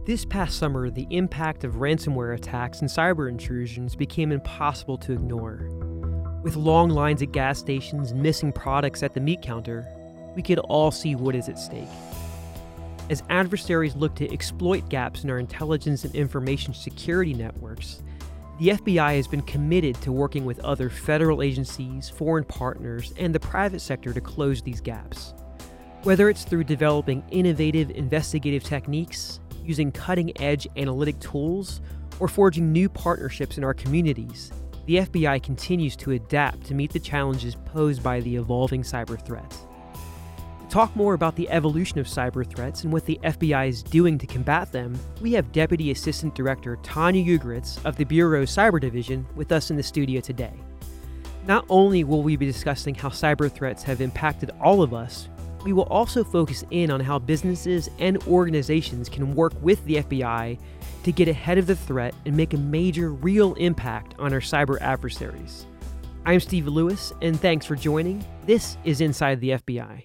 This past summer, the impact of ransomware attacks and cyber intrusions became impossible to ignore. With long lines at gas stations and missing products at the meat counter, we could all see what is at stake. As adversaries look to exploit gaps in our intelligence and information security networks, the FBI has been committed to working with other federal agencies, foreign partners, and the private sector to close these gaps. Whether it's through developing innovative investigative techniques, using cutting-edge analytic tools, or forging new partnerships in our communities, the FBI continues to adapt to meet the challenges posed by the evolving cyber threats. To talk more about the evolution of cyber threats and what the FBI is doing to combat them, we have Deputy Assistant Director Tanya Ugoretz of the Bureau's Cyber Division with us in the studio today. Not only will we be discussing how cyber threats have impacted all of us, we will also focus in on how businesses and organizations can work with the FBI to get ahead of the threat and make a major, real impact on our cyber adversaries. I'm Steve Lewis, and thanks for joining. This is Inside the FBI.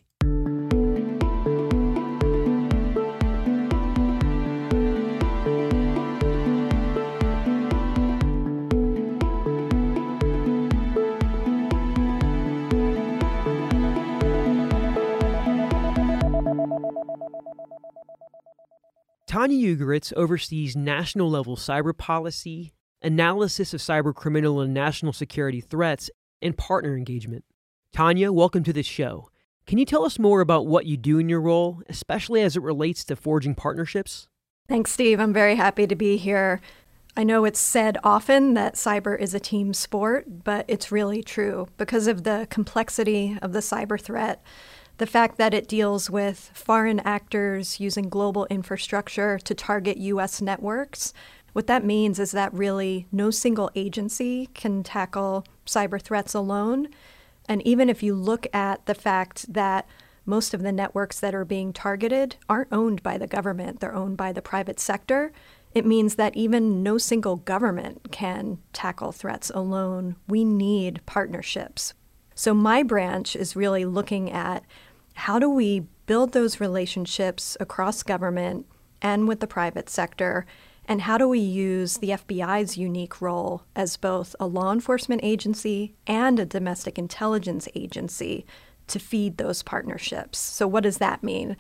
Tanya Ugoretz oversees national-level cyber policy, analysis of cyber criminal and national security threats, and partner engagement. Tanya, welcome to the show. Can you tell us more about what you do in your role, especially as it relates to forging partnerships? Thanks, Steve. I'm very happy to be here. I know it's said often that cyber is a team sport, but it's really true because of the complexity of the cyber threat. The fact that it deals with foreign actors using global infrastructure to target U.S. networks, what that means is that really no single agency can tackle cyber threats alone. And even if you look at the fact that most of the networks that are being targeted aren't owned by the government, they're owned by the private sector, it means that even no single government can tackle threats alone. We need partnerships. So my branch is really looking at how do we build those relationships across government and with the private sector, and how do we use the FBI's unique role as both a law enforcement agency and a domestic intelligence agency to feed those partnerships? So what does that mean?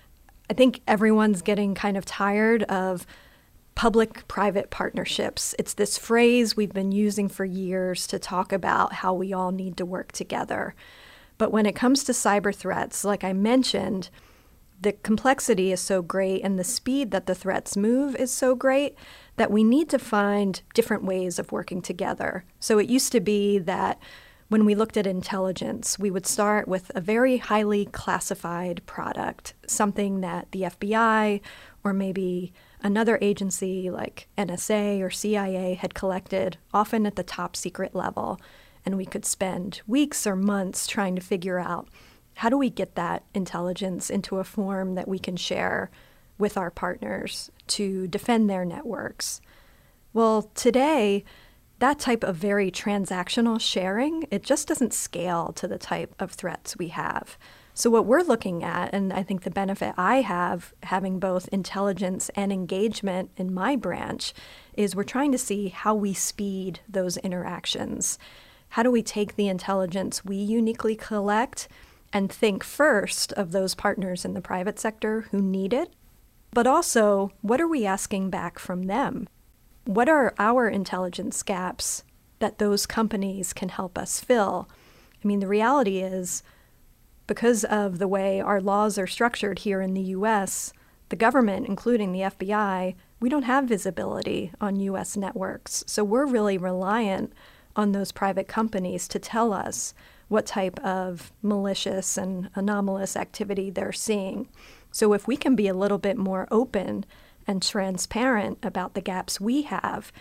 I think everyone's getting kind of tired of public-private partnerships. It's this phrase we've been using for years to talk about how we all need to work together. But when it comes to cyber threats, like I mentioned, the complexity is so great and the speed that the threats move is so great that we need to find different ways of working together. So it used to be that when we looked at intelligence, we would start with a very highly classified product, something that the FBI or maybe another agency like NSA or CIA had collected, often at the top secret level. And we could spend weeks or months trying to figure out how do we get that intelligence into a form that we can share with our partners to defend their networks. Well, today, that type of very transactional sharing, it just doesn't scale to the type of threats we have. So what we're looking at, and I think the benefit I have having both intelligence and engagement in my branch, is we're trying to see how we speed those interactions. How do we take the intelligence we uniquely collect and think first of those partners in the private sector who need it? But also, what are we asking back from them? What are our intelligence gaps that those companies can help us fill? I mean, the reality is, because of the way our laws are structured here in the U.S., the government, including the FBI, we don't have visibility on U.S. networks. So we're really reliant on those private companies to tell us what type of malicious and anomalous activity they're seeing. So if we can be a little bit more open and transparent about the gaps we have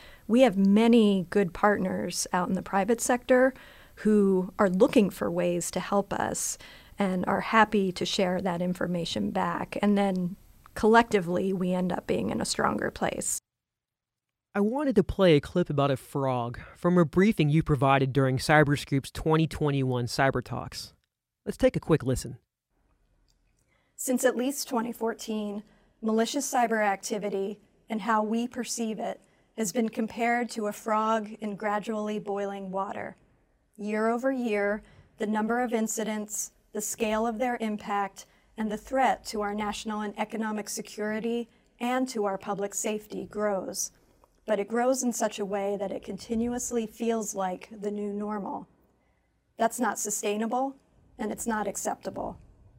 many good partners out in the private sector who are looking for ways to help us and are happy to share that information back. And then collectively, we end up being in a stronger place. I wanted to play a clip about a frog from a briefing you provided during Cyberscoop's 2021 Cyber Talks. Let's take a quick listen. Since at least 2014, malicious cyber activity and how we perceive it has been compared to a frog in gradually boiling water. Year over year, the number of incidents, the scale of their impact, and the threat to our national and economic security and to our public safety grows. But it grows in such a way that it continuously feels like the new normal. That's not sustainable, and it's not acceptable.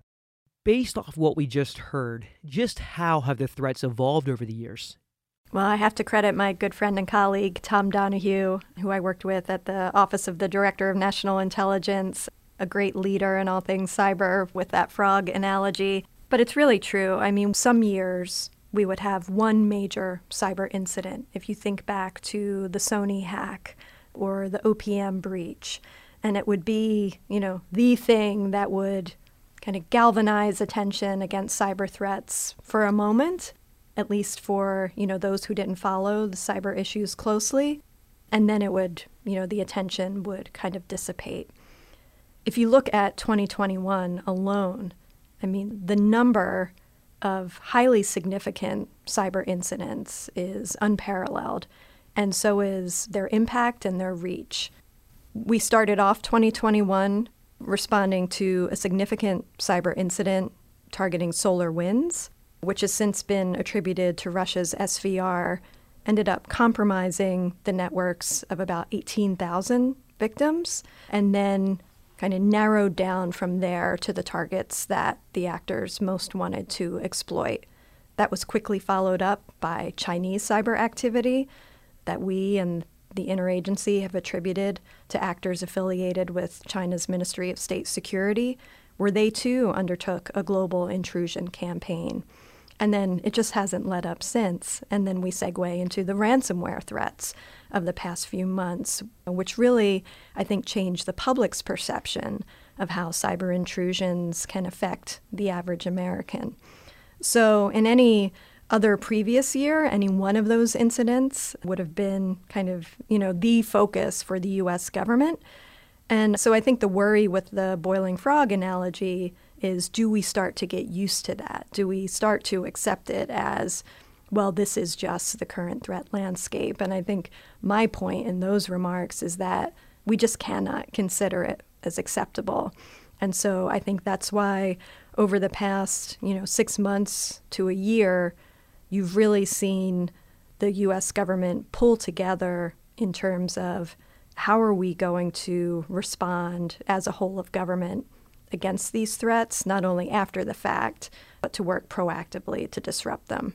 Based off what we just heard, just how have the threats evolved over the years? Well, I have to credit my good friend and colleague, Tom Donahue, who I worked with at the Office of the Director of National Intelligence, a great leader in all things cyber with that frog analogy. But it's really true. I mean, some years we would have one major cyber incident. If you think back to the Sony hack or the OPM breach, and it would be, the thing that would kind of galvanize attention against cyber threats for a moment, at least for, those who didn't follow the cyber issues closely. And then it would, the attention would kind of dissipate. If you look at 2021 alone, I mean, the number of highly significant cyber incidents is unparalleled, and so is their impact and their reach. We started off 2021 responding to a significant cyber incident targeting SolarWinds, which has since been attributed to Russia's SVR, ended up compromising the networks of about 18,000 victims, and then kind of narrowed down from there to the targets that the actors most wanted to exploit. That was quickly followed up by Chinese cyber activity that we and the interagency have attributed to actors affiliated with China's Ministry of State Security, where they too undertook a global intrusion campaign. And then it just hasn't let up since. And then we segue into the ransomware threats of the past few months, which really, I think, changed the public's perception of how cyber intrusions can affect the average American. So in any other previous year, any one of those incidents would have been kind of, the focus for the U.S. government. And so I think the worry with the boiling frog analogy is, do we start to get used to that? Do we start to accept it as, well, this is just the current threat landscape? And I think my point in those remarks is that we just cannot consider it as acceptable. And so I think that's why over the past, 6 months to a year, you've really seen the U.S. government pull together in terms of how are we going to respond as a whole of government against these threats, not only after the fact, but to work proactively to disrupt them.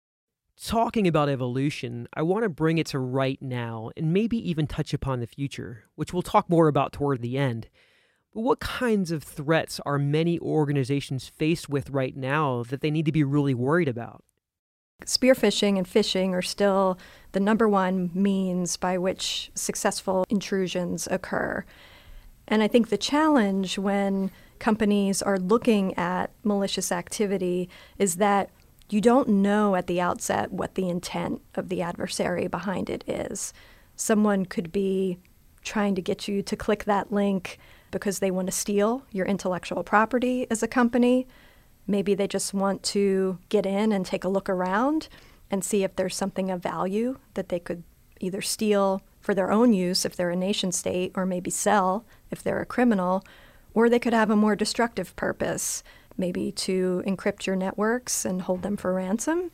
Talking about evolution, I want to bring it to right now and maybe even touch upon the future, which we'll talk more about toward the end. But what kinds of threats are many organizations faced with right now that they need to be really worried about? Spearphishing and phishing are still the number one means by which successful intrusions occur. And I think the challenge when companies are looking at malicious activity is that you don't know at the outset what the intent of the adversary behind it is. Someone could be trying to get you to click that link because they want to steal your intellectual property as a company. Maybe they just want to get in and take a look around and see if there's something of value that they could either steal for their own use if they're a nation state, or maybe sell if they're a criminal, or they could have a more destructive purpose, maybe to encrypt your networks and hold them for ransom.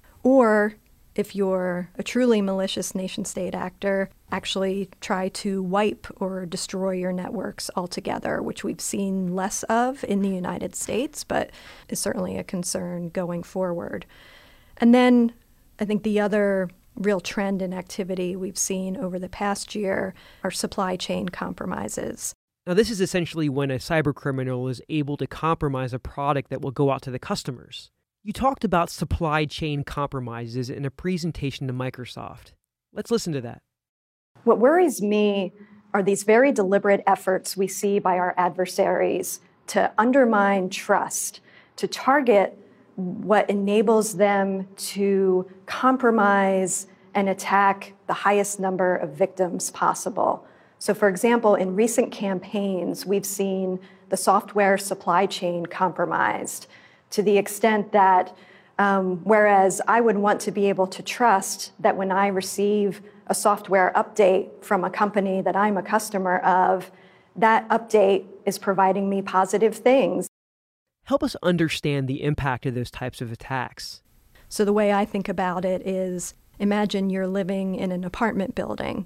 Or if you're a truly malicious nation-state actor, actually try to wipe or destroy your networks altogether, which we've seen less of in the United States, but is certainly a concern going forward. And then I think the other real trend in activity we've seen over the past year are supply chain compromises. Now, this is essentially when a cybercriminal is able to compromise a product that will go out to the customers. You talked about supply chain compromises in a presentation to Microsoft. Let's listen to that. What worries me are these very deliberate efforts we see by our adversaries to undermine trust, to target what enables them to compromise and attack the highest number of victims possible. So, for example, in recent campaigns, we've seen the software supply chain compromised to the extent that Whereas I would want to be able to trust that when I receive a software update from a company that I'm a customer of, that update is providing me positive things. Help us understand the impact of those types of attacks. So the way I think about it is, imagine you're living in an apartment building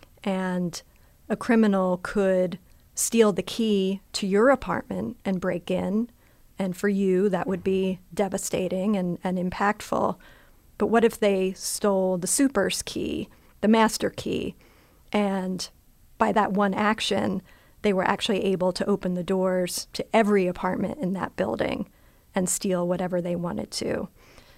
and a criminal could steal the key to your apartment and break in. And for you, that would be devastating and impactful. But what if they stole the super's key, the master key, and by that one action, they were actually able to open the doors to every apartment in that building and steal whatever they wanted to?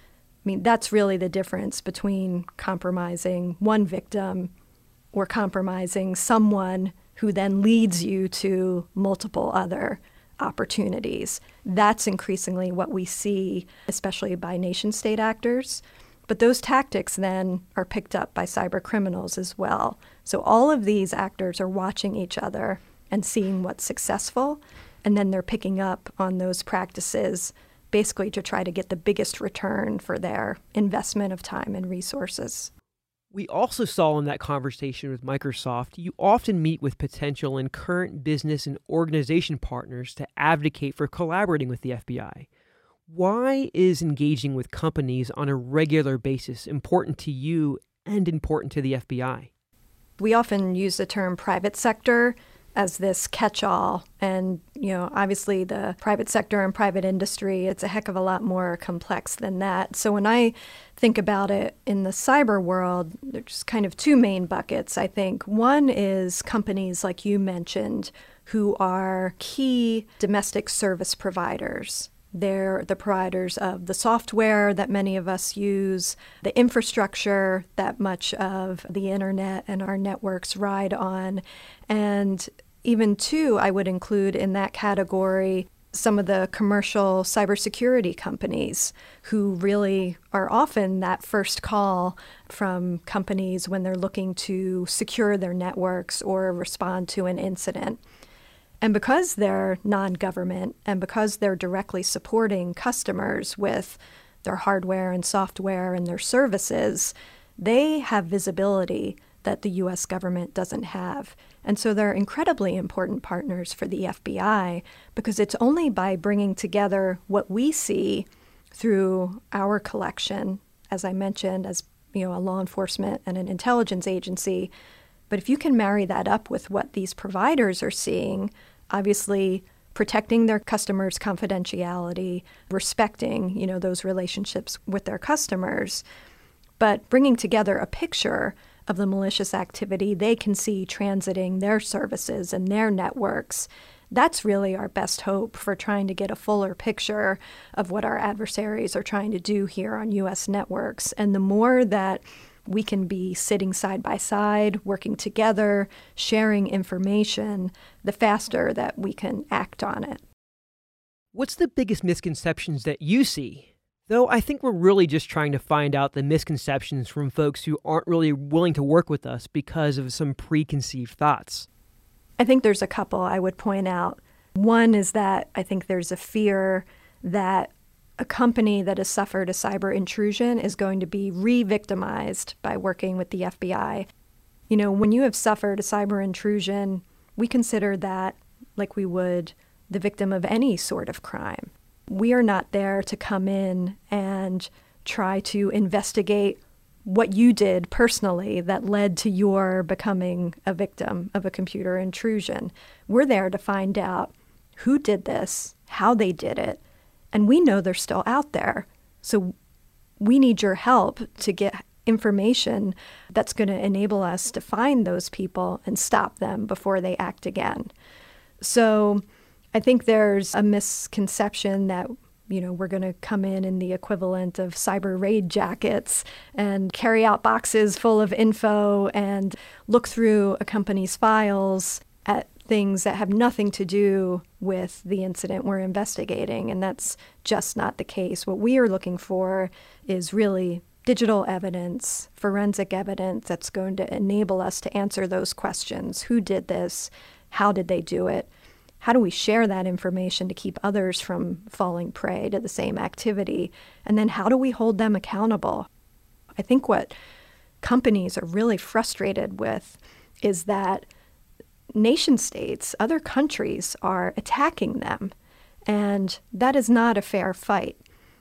I mean, that's really the difference between compromising one victim or compromising someone who then leads you to multiple other opportunities. That's increasingly what we see, especially by nation-state actors. But those tactics then are picked up by cyber criminals as well. So all of these actors are watching each other and seeing what's successful, and then they're picking up on those practices basically to try to get the biggest return for their investment of time and resources. We also saw in that conversation with Microsoft, you often meet with potential and current business and organization partners to advocate for collaborating with the FBI. Why is engaging with companies on a regular basis important to you and important to the FBI? We often use the term private sector as this catch-all. And, obviously the private sector and private industry, it's a heck of a lot more complex than that. So when I think about it in the cyber world, there's kind of two main buckets, I think. One is companies like you mentioned who are key domestic service providers. They're the providers of the software that many of us use, the infrastructure that much of the internet and our networks ride on. And even two, I would include in that category some of the commercial cybersecurity companies who really are often that first call from companies when they're looking to secure their networks or respond to an incident. And because they're non-government and because they're directly supporting customers with their hardware and software and their services, they have visibility that the U.S. government doesn't have. And so they're incredibly important partners for the FBI because it's only by bringing together what we see through our collection, as I mentioned, as a law enforcement and an intelligence agency. But if you can marry that up with what these providers are seeing, obviously protecting their customers' confidentiality, respecting, those relationships with their customers, but bringing together a picture of the malicious activity they can see transiting their services and their networks. That's really our best hope for trying to get a fuller picture of what our adversaries are trying to do here on U.S. networks. And the more that we can be sitting side by side, working together, sharing information, the faster that we can act on it. What's the biggest misconceptions that you see? Though I think we're really just trying to find out the misconceptions from folks who aren't really willing to work with us because of some preconceived thoughts. I think there's a couple I would point out. One is that I think there's a fear that a company that has suffered a cyber intrusion is going to be re-victimized by working with the FBI. When you have suffered a cyber intrusion, we consider that like we would the victim of any sort of crime. We are not there to come in and try to investigate what you did personally that led to your becoming a victim of a computer intrusion. We're there to find out who did this, how they did it, and we know they're still out there. So we need your help to get information that's going to enable us to find those people and stop them before they act again. So I think there's a misconception that, we're going to come in the equivalent of cyber raid jackets and carry out boxes full of info and look through a company's files at things that have nothing to do with the incident we're investigating. And that's just not the case. What we are looking for is really digital evidence, forensic evidence that's going to enable us to answer those questions. Who did this? How did they do it? How do we share that information to keep others from falling prey to the same activity? And then how do we hold them accountable? I think what companies are really frustrated with is that nation states, other countries, are attacking them. And that is not a fair fight.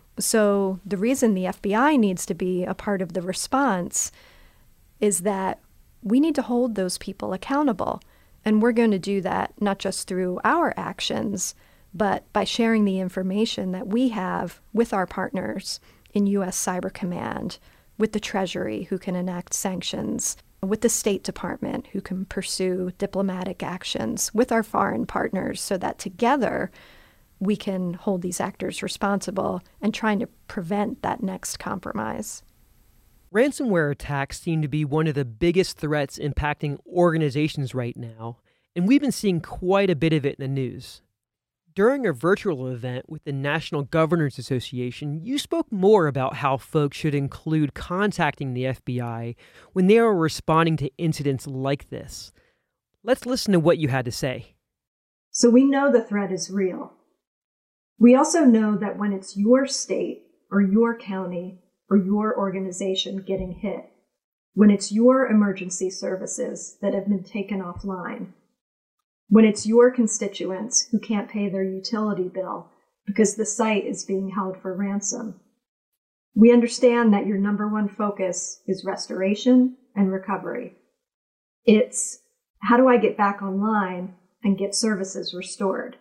So the reason the FBI needs to be a part of the response is that we need to hold those people accountable. And we're going to do that not just through our actions, but by sharing the information that we have with our partners in U.S. Cyber Command, with the Treasury, who can enact sanctions, with the State Department, who can pursue diplomatic actions, with our foreign partners, so that together we can hold these actors responsible and trying to prevent that next compromise. Ransomware attacks seem to be one of the biggest threats impacting organizations right now, and we've been seeing quite a bit of it in the news. During a virtual event with the National Governors Association, you spoke more about how folks should include contacting the FBI when they are responding to incidents like this. Let's listen to what you had to say. So we know the threat is real. We also know that when it's your state or your county or your organization getting hit, when it's your emergency services that have been taken offline, when it's your constituents who can't pay their utility bill because the site is being held for ransom, we understand that your number one focus is restoration and recovery. It's how do I get back online and get services restored?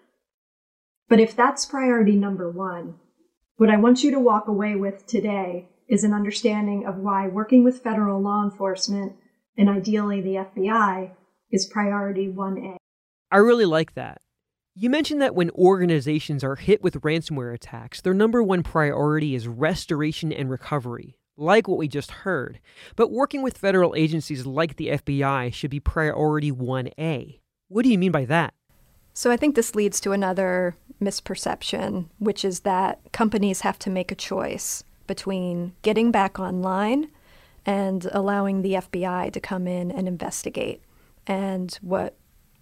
But if that's priority number one, what I want you to walk away with today is an understanding of why working with federal law enforcement, and ideally the FBI, is priority 1A. I really like that. You mentioned that when organizations are hit with ransomware attacks, their number one priority is restoration and recovery, like what we just heard. But working with federal agencies like the FBI should be priority 1A. What do you mean by that? So I think this leads to another misperception, which is that companies have to make a choice between getting back online and allowing the FBI to come in and investigate. And what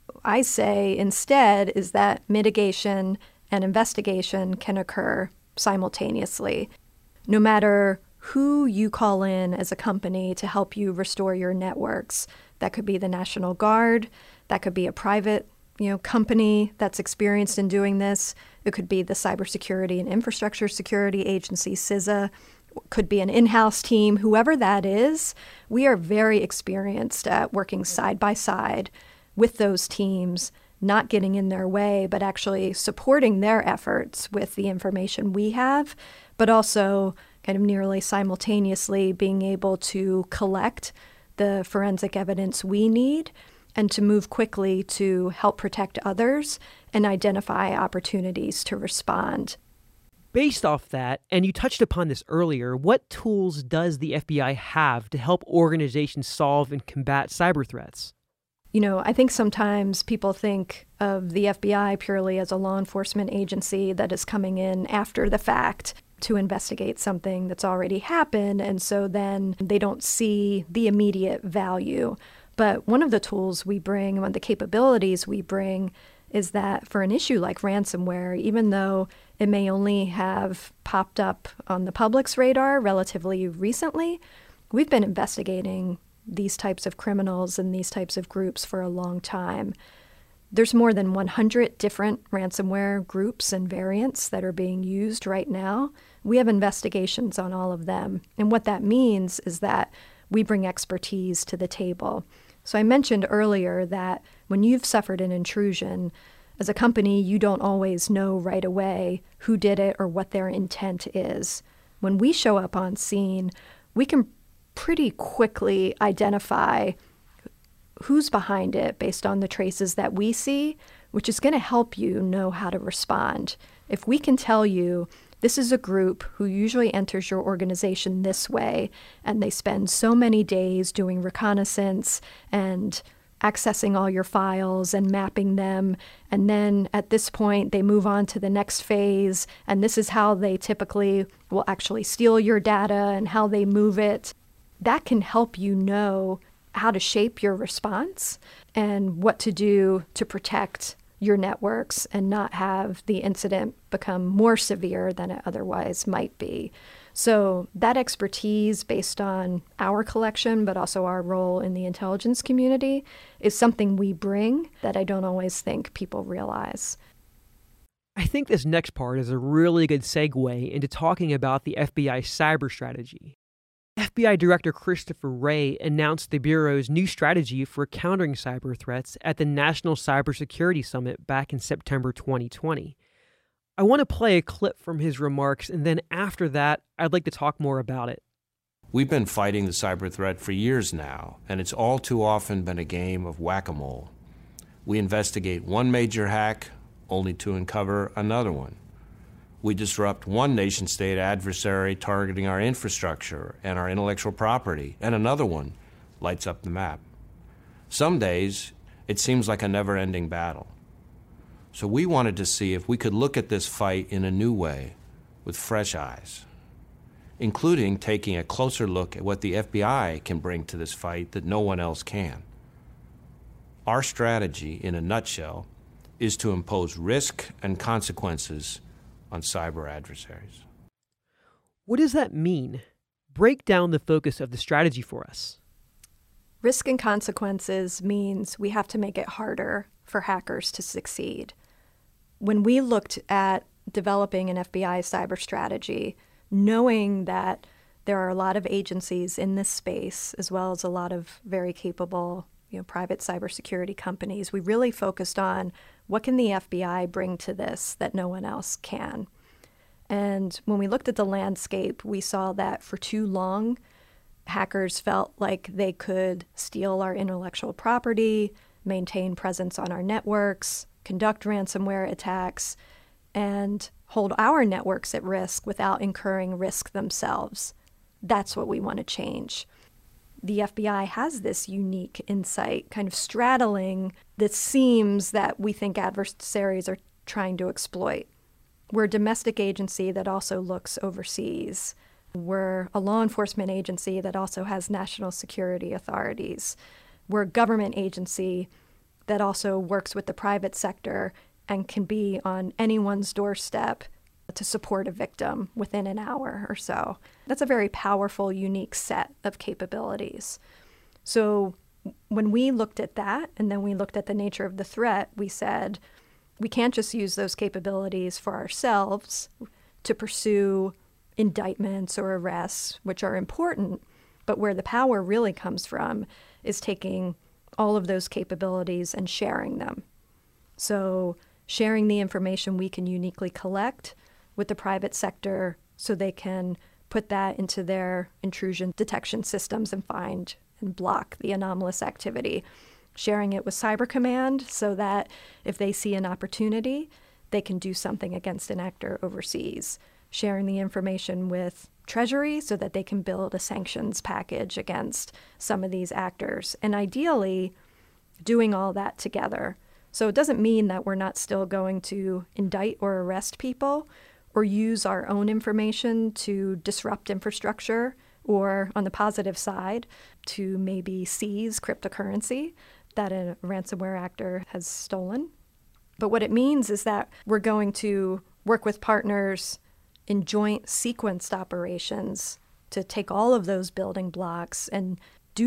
I say instead is that mitigation and investigation can occur simultaneously. No matter who you call in as a company to help you restore your networks, that could be the National Guard, that could be a private company that's experienced in doing this. It could be the Cybersecurity and Infrastructure Security Agency, CISA, could be an in-house team, whoever that is. We are very experienced at working side by side with those teams, not getting in their way, but actually supporting their efforts with the information we have, but also kind of nearly simultaneously being able to collect the forensic evidence we need and to move quickly to help protect others and identify opportunities to respond. Based off that, and you touched upon this earlier, what tools does the FBI have to help organizations solve and combat cyber threats? I think sometimes people think of the FBI purely as a law enforcement agency that is coming in after the fact to investigate something that's already happened, and so then they don't see the immediate value. But one of the tools we bring, one of the capabilities we bring, is that for an issue like ransomware, even though it may only have popped up on the public's radar relatively recently, we've been investigating these types of criminals and these types of groups for a long time. There's more than 100 different ransomware groups and variants that are being used right now. We have investigations on all of them. And what that means is that we bring expertise to the table. So I mentioned earlier that when you've suffered an intrusion, as a company, you don't always know right away who did it or what their intent is. When we show up on scene, we can pretty quickly identify who's behind it based on the traces that we see, which is going to help you know how to respond. If we can tell you this is a group who usually enters your organization this way, and they spend so many days doing reconnaissance and accessing all your files and mapping them, and then at this point they move on to the next phase, and this is how they typically will actually steal your data and how they move it, that can help you know how to shape your response and what to do to protect your networks and not have the incident become more severe than it otherwise might be. So that expertise based on our collection, but also our role in the intelligence community, is something we bring that I don't always think people realize. I think this next part is a really good segue into talking about the FBI cyber strategy. FBI Director Christopher Wray announced the Bureau's new strategy for countering cyber threats at the National Cybersecurity Summit back in September 2020. I want to play a clip from his remarks, and then after that, I'd like to talk more about it. We've been fighting the cyber threat for years now, and it's all too often been a game of whack-a-mole. We investigate one major hack only to uncover another one. We disrupt one nation-state adversary targeting our infrastructure and our intellectual property, and another one lights up the map. Some days, it seems like a never-ending battle. So we wanted to see if we could look at this fight in a new way, with fresh eyes, including taking a closer look at what the FBI can bring to this fight that no one else can. Our strategy, in a nutshell, is to impose risk and consequences on cyber adversaries. What does that mean? Break down the focus of the strategy for us. Risk and consequences means we have to make it harder for hackers to succeed. When we looked at developing an FBI cyber strategy, knowing that there are a lot of agencies in this space, as well as a lot of very capable, private cybersecurity companies, we really focused on what can the FBI bring to this that no one else can. And when we looked at the landscape, we saw that for too long, hackers felt like they could steal our intellectual property, maintain presence on our networks, conduct ransomware attacks, and hold our networks at risk without incurring risk themselves. That's what we want to change. The FBI has this unique insight, kind of straddling the seams that we think adversaries are trying to exploit. We're a domestic agency that also looks overseas. We're a law enforcement agency that also has national security authorities. We're a government agency that also works with the private sector and can be on anyone's doorstep to support a victim within an hour or so. That's a very powerful, unique set of capabilities. So when we looked at that, and then we looked at the nature of the threat, we said, we can't just use those capabilities for ourselves to pursue indictments or arrests, which are important, but where the power really comes from is taking all of those capabilities and sharing them. So sharing the information we can uniquely collect with the private sector so they can put that into their intrusion detection systems and find and block the anomalous activity. Sharing it with Cyber Command so that if they see an opportunity, they can do something against an actor overseas. Sharing the information with Treasury so that they can build a sanctions package against some of these actors. And ideally, doing all that together. So it doesn't mean that we're not still going to indict or arrest people or use our own information to disrupt infrastructure or, on the positive side, to maybe seize cryptocurrency that a ransomware actor has stolen. But what it means is that we're going to work with partners in joint sequenced operations to take all of those building blocks and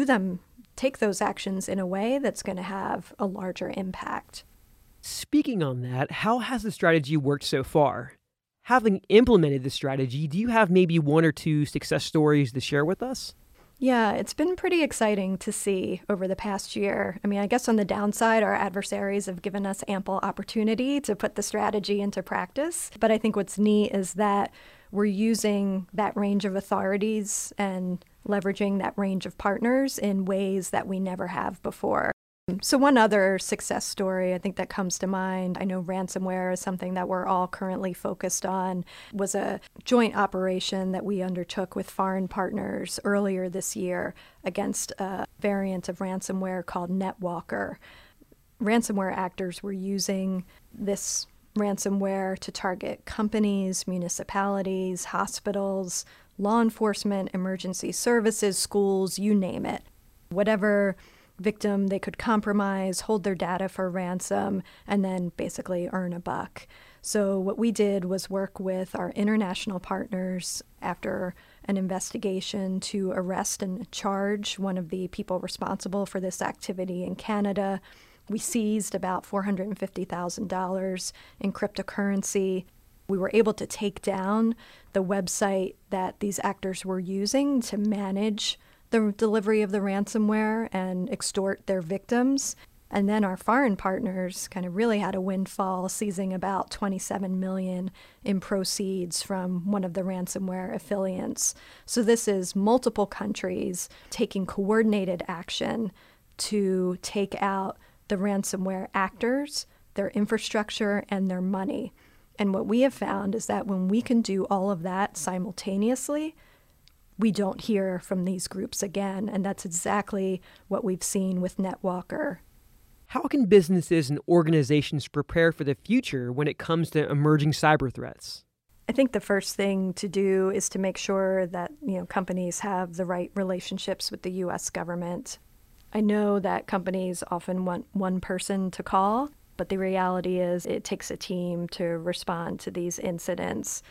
take those actions in a way that's going to have a larger impact. Speaking on that, how has the strategy worked so far? Having implemented the strategy, do you have maybe one or two success stories to share with us? Yeah, it's been pretty exciting to see over the past year. I mean, I guess on the downside, our adversaries have given us ample opportunity to put the strategy into practice. But I think what's neat is that we're using that range of authorities and leveraging that range of partners in ways that we never have before. So one other success story I think that comes to mind, I know ransomware is something that we're all currently focused on, was a joint operation that we undertook with foreign partners earlier this year against a variant of ransomware called NetWalker. Ransomware actors were using this ransomware to target companies, municipalities, hospitals, law enforcement, emergency services, schools, you name it. Whatever victim they could compromise, hold their data for ransom, and then basically earn a buck. So what we did was work with our international partners after an investigation to arrest and charge one of the people responsible for this activity in Canada. We seized about $450,000 in cryptocurrency. We were able to take down the website that these actors were using to manage the delivery of the ransomware and extort their victims. And then our foreign partners kind of really had a windfall, seizing about $27 million in proceeds from one of the ransomware affiliates. So this is multiple countries taking coordinated action to take out the ransomware actors, their infrastructure, and their money. And what we have found is that when we can do all of that simultaneously, we don't hear from these groups again. And that's exactly what we've seen with NetWalker. How can businesses and organizations prepare for the future when it comes to emerging cyber threats? I think the first thing to do is to make sure that companies have the right relationships with the U.S. government. I know that companies often want one person to call, but the reality is it takes a team to respond to these incidents.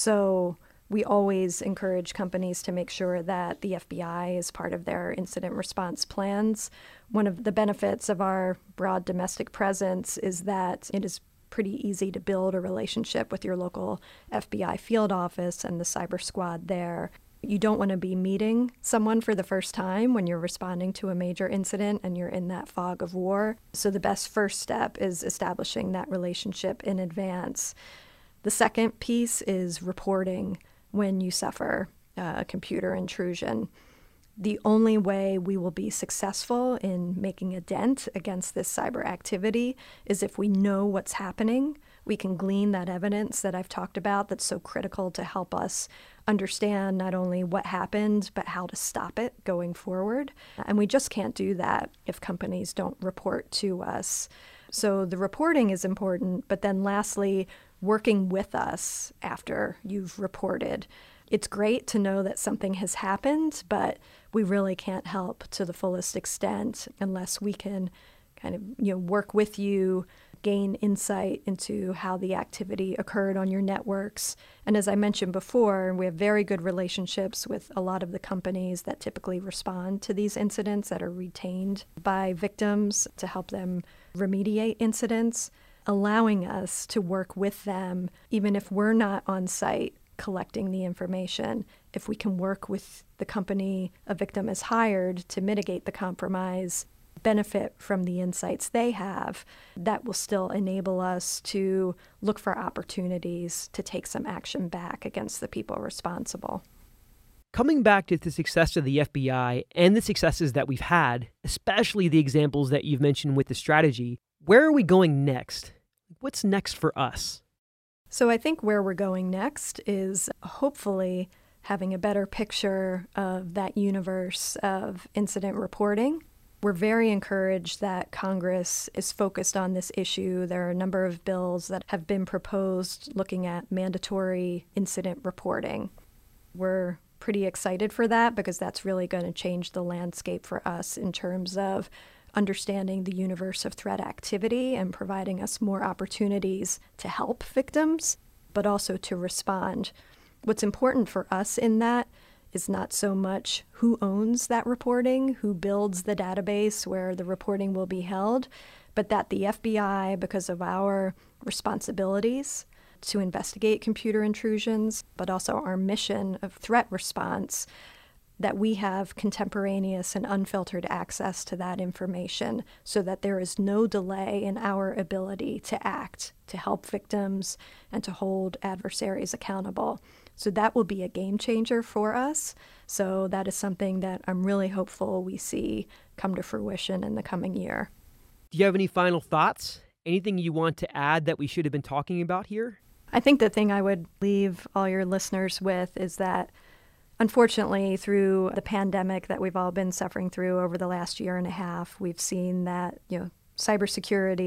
So we always encourage companies to make sure that the FBI is part of their incident response plans. One of the benefits of our broad domestic presence is that it is pretty easy to build a relationship with your local FBI field office and the cyber squad there. You don't want to be meeting someone for the first time when you're responding to a major incident and you're in that fog of war. So the best first step is establishing that relationship in advance. The second piece is reporting when you suffer a computer intrusion. The only way we will be successful in making a dent against this cyber activity is if we know what's happening. We can glean that evidence that I've talked about that's so critical to help us understand not only what happened, but how to stop it going forward. And we just can't do that if companies don't report to us. So the reporting is important, but then lastly, working with us after you've reported. It's great to know that something has happened, but we really can't help to the fullest extent unless we can kind of work with you, gain insight into how the activity occurred on your networks. And as I mentioned before, we have very good relationships with a lot of the companies that typically respond to these incidents that are retained by victims to help them remediate incidents, allowing us to work with them even if we're not on site collecting the information. If we can work with the company a victim is hired to mitigate the compromise, benefit from the insights they have, that will still enable us to look for opportunities to take some action back against the people responsible. Coming back to the success of the FBI and the successes that we've had, especially the examples that you've mentioned with the strategy, where are we going next? What's next for us? So I think where we're going next is hopefully having a better picture of that universe of incident reporting. We're very encouraged that Congress is focused on this issue. There are a number of bills that have been proposed looking at mandatory incident reporting. We're pretty excited for that because that's really going to change the landscape for us in terms of understanding the universe of threat activity and providing us more opportunities to help victims, but also to respond. What's important for us in that is not so much who owns that reporting, who builds the database where the reporting will be held, but that the FBI, because of our responsibilities to investigate computer intrusions, but also our mission of threat response, that we have contemporaneous and unfiltered access to that information so that there is no delay in our ability to act, to help victims, and to hold adversaries accountable. So that will be a game changer for us. So that is something that I'm really hopeful we see come to fruition in the coming year. Do you have any final thoughts? Anything you want to add that we should have been talking about here? I think the thing I would leave all your listeners with is that unfortunately, through the pandemic that we've all been suffering through over the last year and a half, we've seen that cybersecurity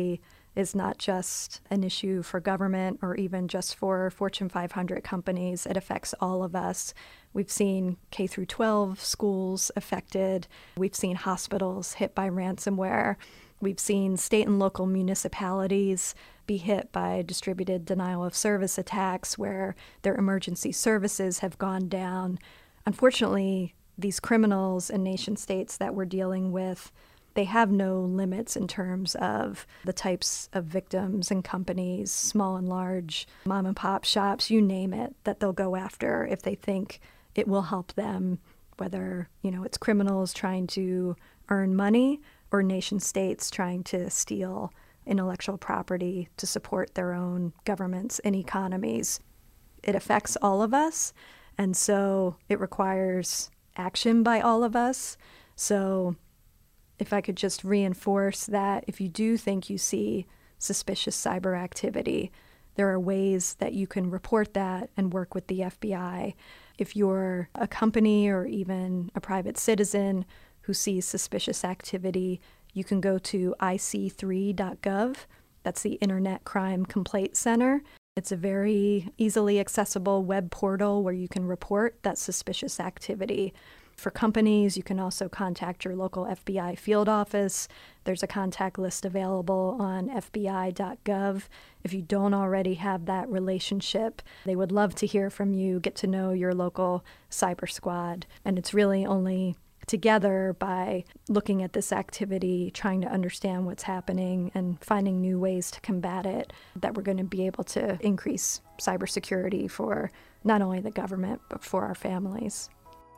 is not just an issue for government or even just for Fortune 500 companies. It affects all of us. We've seen K through 12 schools affected. We've seen hospitals hit by ransomware. We've seen state and local municipalities be hit by distributed denial of service attacks where their emergency services have gone down. Unfortunately, these criminals and nation states that we're dealing with, they have no limits in terms of the types of victims and companies, small and large, mom and pop shops, you name it, that they'll go after if they think it will help them, whether, it's criminals trying to earn money or nation states trying to steal intellectual property to support their own governments and economies. It affects all of us, and so it requires action by all of us. So if I could just reinforce that if you do think you see suspicious cyber activity, there are ways that you can report that and work with the FBI. If you're a company or even a private citizen who sees suspicious activity, you can go to ic3.gov. That's the Internet Crime Complaint Center. It's a very easily accessible web portal where you can report that suspicious activity. For companies, you can also contact your local FBI field office. There's a contact list available on fbi.gov. If you don't already have that relationship, they would love to hear from you, get to know your local cyber squad. And it's really only together by looking at this activity, trying to understand what's happening and finding new ways to combat it, that we're going to be able to increase cybersecurity for not only the government, but for our families.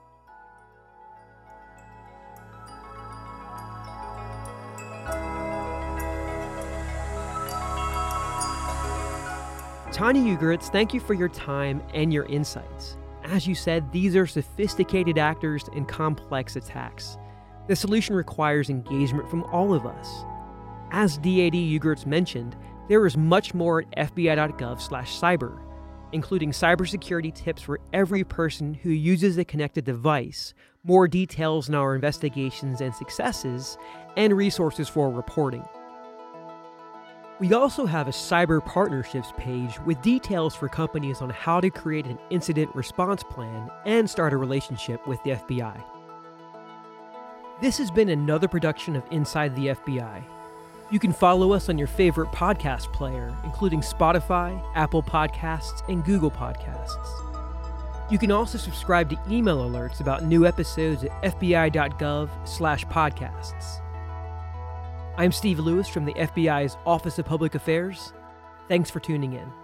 Tanya Ugoretz, thank you for your time and your insights. As you said, these are sophisticated actors in complex attacks. The solution requires engagement from all of us. As DAD Ugoretz mentioned, there is much more at fbi.gov/cyber, including cybersecurity tips for every person who uses a connected device, more details on our investigations and successes, and resources for reporting. We also have a cyber partnerships page with details for companies on how to create an incident response plan and start a relationship with the FBI. This has been another production of Inside the FBI. You can follow us on your favorite podcast player, including Spotify, Apple Podcasts, and Google Podcasts. You can also subscribe to email alerts about new episodes at fbi.gov/podcasts. I'm Steve Lewis from the FBI's Office of Public Affairs. Thanks for tuning in.